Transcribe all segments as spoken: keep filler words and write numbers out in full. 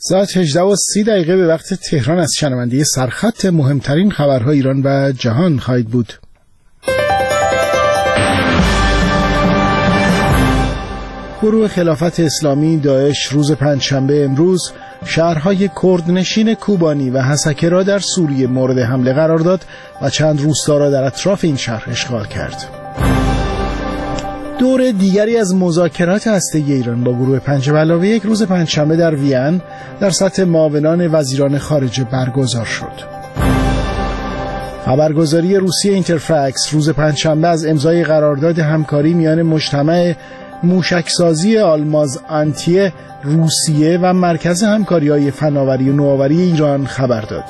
ساعت هجده و سی دقیقه به وقت تهران از شنونده سرخط مهمترین خبرهای ایران و جهان خواهید بود. گروه خلافت اسلامی داعش روز پنجشنبه امروز شهرهای کردنشین کوبانی و حسکه را در سوریه مورد حمله قرار داد و چند روستا را در اطراف این شهر اشغال کرد. دور دیگری از مذاکرات هسته‌ای ایران با گروه پنج به علاوه یک روز پنجشنبه در وین در سطح معاونان وزیران خارجه برگزار شد. خبرگزاری روسیه اینترفکس روز پنجشنبه از امضای قرارداد همکاری میان مجتمع موشکسازی آلماز آنتیه روسیه و مرکز همکاری‌های فناوری و نوآوری ایران خبر داد.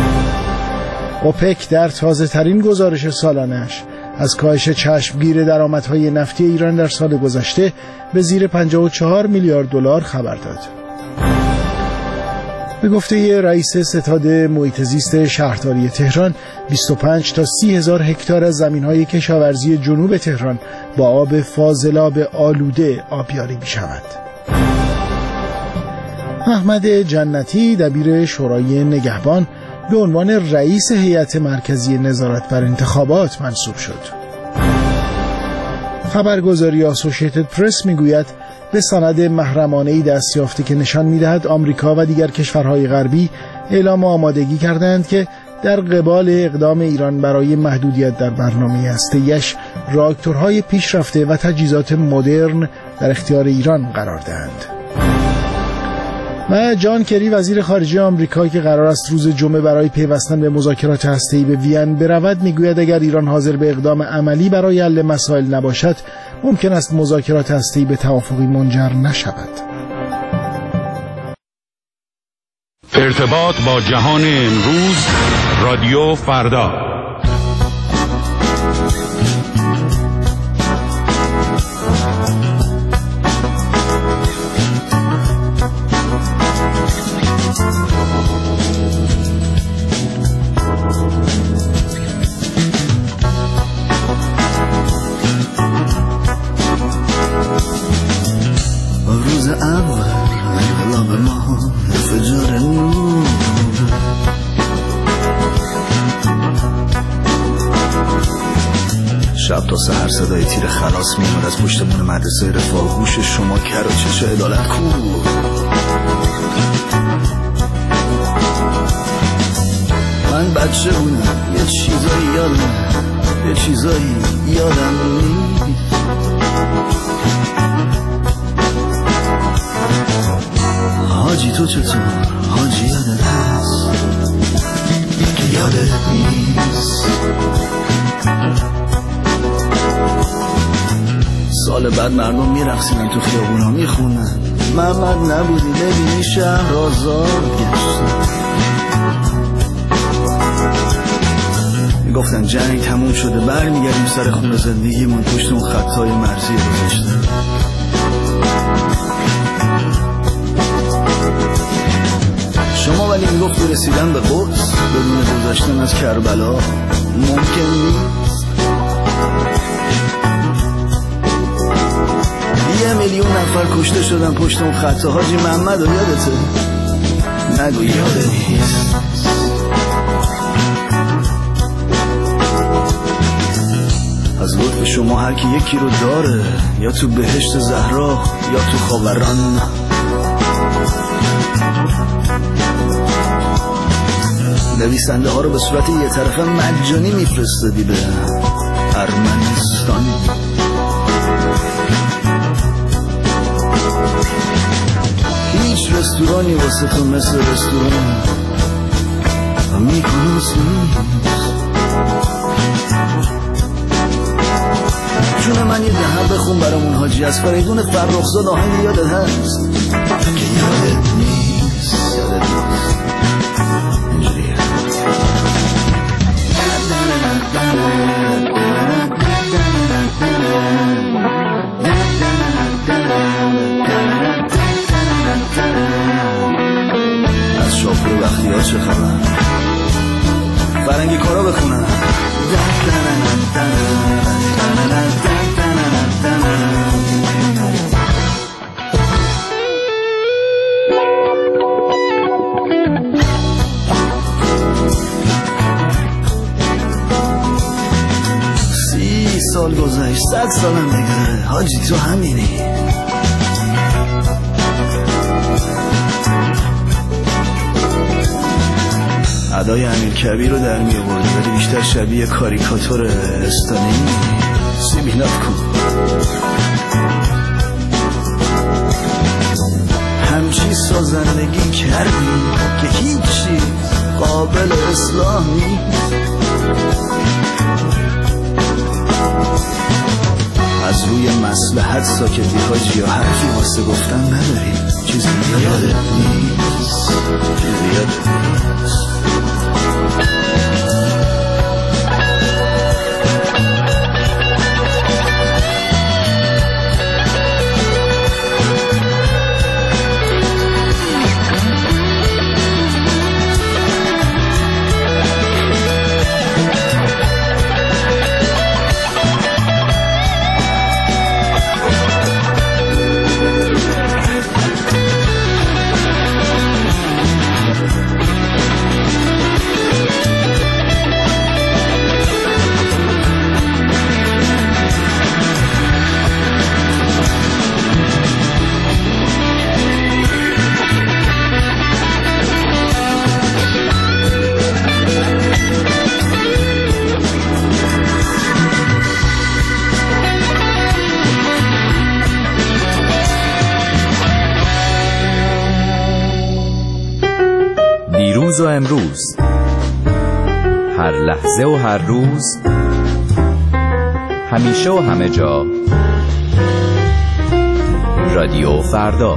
اوپک در تازه‌ترین گزارش سالانه‌اش از کاهش چشمگیر درآمدهای نفتی ایران در سال گذشته به زیر پنجاه و چهار میلیارد دلار خبر داد. به گفته رئیس ستاد محیط زیست شهرداری تهران، بیست و پنج تا سی هزار هکتار از زمین‌های کشاورزی جنوب تهران با آب فاضلاب آلوده آبیاری می‌شود. احمد جنتی دبیر شورای نگهبان به عنوان رئیس هیئت مرکزی نظارت بر انتخابات منصوب شد. خبرگزاری آسوشیتد پرس میگوید به سند محرمانه‌ای دست یافته که نشان می‌دهد آمریکا و دیگر کشورهای غربی اعلام آمادگی کردند که در قبال اقدام ایران برای محدودیت در برنامه هسته‌ایش راکتورهای پیشرفته و تجهیزات مدرن در اختیار ایران قرار دهند. و جان کری وزیر خارجه آمریکا که قرار است روز جمعه برای پیوستن به مذاکرات هسته‌ای به وین برود میگوید اگر ایران حاضر به اقدام عملی برای حل مسائل نباشد ممکن است مذاکرات هسته‌ای به توافقی منجر نشود. ارتباط با جهان امروز، رادیو فردا. شب تا سحر صدای تیر خلاص میاد از پشتمون مدرسه رفاه. گوش شما کر و چش عدالت کو. من بچه بودم یه چیزایی یادم یه چیزایی یادم نیست. حاجی تو چطور؟ حاجی یادت هست که یادت نیست. سال بعد مردم میرقصیدن تو خیابونا میخونن محمد نبودی ببینی شهر آزاد گشت. میگفتن جنگ تموم شده برمیگردیم سر خونه زندگیمون پشت اون خطای مرزی گذاشته. شما ولی میگفت رسیدن به قدس بدون گذشتن از کربلا ممکن نیست. یه میلیون نفر کشته شدن پشت اون خطا. حاجی محمد رو یادته؟ نگو یاده نیست. از لطف شما هر کی یکی رو داره، یا تو بهشت زهرا یا تو خاوران. نویسنده ها رو به صورت یه طرفه مجانی میفرستادی به ارمنستان. هیچ رستورانی واسه تو مثل رستوران میکنوس نیست. جون من یه دهن بخون برامون حاجی از فریدون فرخزاد آهنگ یادت هست که یادت نیست. یادت نیست اینجوریه. از شافی وقتی ها چه خبر؟ فرنگی کارا بخونن. صد سالم دیگه حاجی تو همینی. ادای امیر کبیر رو در می آوردی ولی بیشتر شبیه کاریکاتور استانی. سیبیلات کن همچی سازندگی کردی که هیچی قابل اصلاح نیست. از روی مصلحت ساکتی حاجی، یا حرفی واسه گفتن نداری؟ چیزی یادت نیست؟ چیزی یادت نیست؟ دیروز و امروز، هر لحظه و هر روز، همیشه و همه جا، رادیو فردا.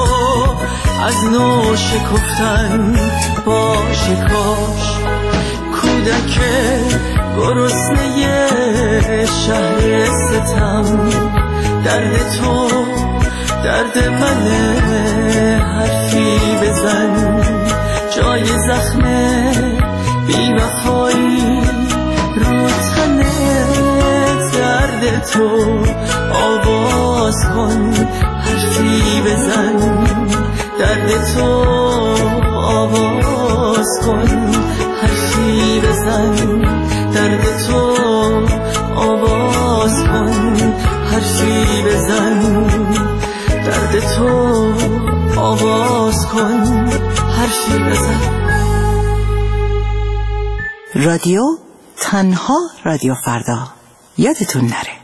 از نو شکفتن با شکاش کودک گرسنه شهر ستم، درد تو درد منه، حرفی بزن جای زخم بی وفایی رو تنه، درد تو آواز کن حرفی بزن، درد تو آواز کن حرفی بزن، درد تو آواز کن حرفی بزن، درد تو آواز کن حرفی بزن. رادیو تنها رادیو فردا، یادتون نره.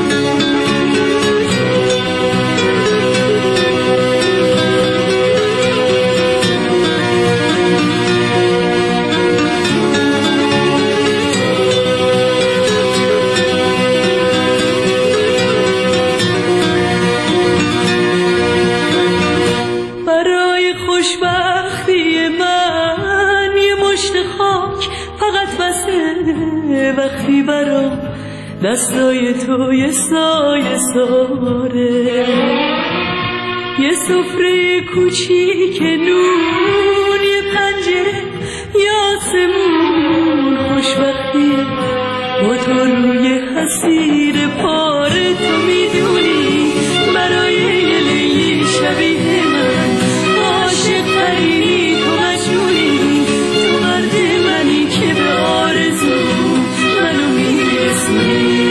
وقتی برام دستای تو یه سایه ساره، یه سفره کوچیک نون، یه پنجره یه آسمون، خوشبختی با تو روی حسیر پاره، تو میدونی برای یه لیلی شبیه من عاشق ترینی، تو مجنونی، تو مرد منی که به آرزو منو میرسونی.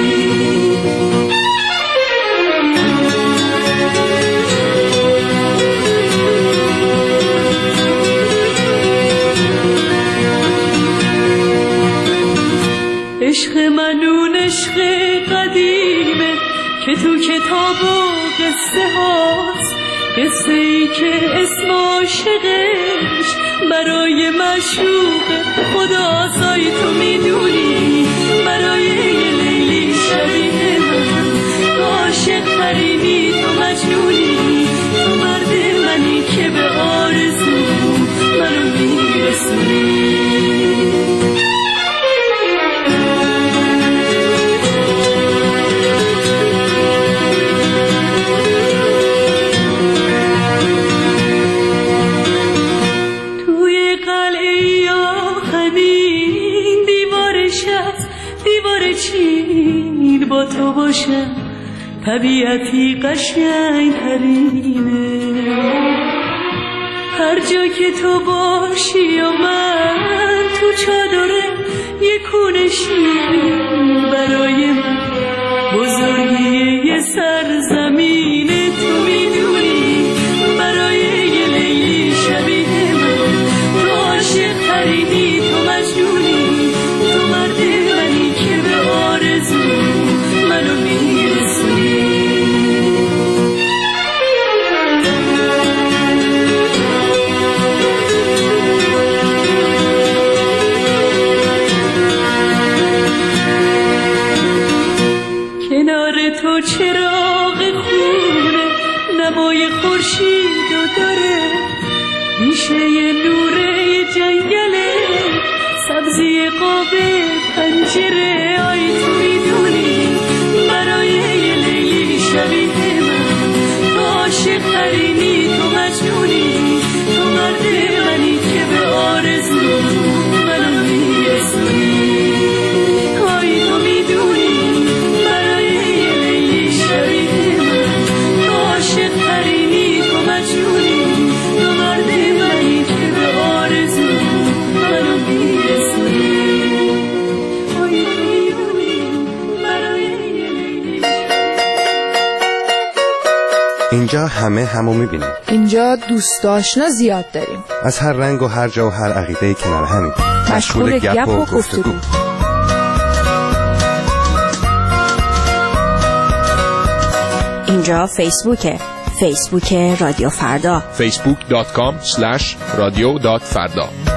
عشق منون عشق قدیمه که تو کتاب و قصه هاست، قصه ای که اسم عاشقش برای معشوق خداسای، تو میدونی برای یه لیلی شبیه من تو عاشق ترینی، تو مجنونی، تو مرد منی که به آرزو منو میرسونی. با تو باشم طبیعتی قشنگ ترینه، هر جا که تو باشی و من تو چادره یه کونه شیرین، برای من بزرگی یه سرزمینه، تو میدونی برای یه لیلی شبیه من تو عاشق ترینی، تو مجنونی، تو مرد منی که به آرزو منو میرسونی. کنار تو چراغ خونه نمای خورشید و داره، میشه یه نوره جنگله، سبزی قاب پنجره، آی تو میدونی برای یه لیلی شبیه من تو عاشق ترینی، تو مجنونی، تو مرد منی که به آرزو منو میرسونی. آی تو میدونی برای یه لیلی شبیه من تو عاشق ترینی، تو مجنونی، تو مرد منی که به آرزو منو میرسونی. اینجا همه همو میبینیم. اینجا دوست آشنا زیاد داریم، از هر رنگ و هر جا و هر عقیده کنار همین، مشغول گپ و گفتگو. اینجا فیسبوکه، فیسبوک رادیو فردا، فیسبوک دات کام اسلش رادیو دات فردا.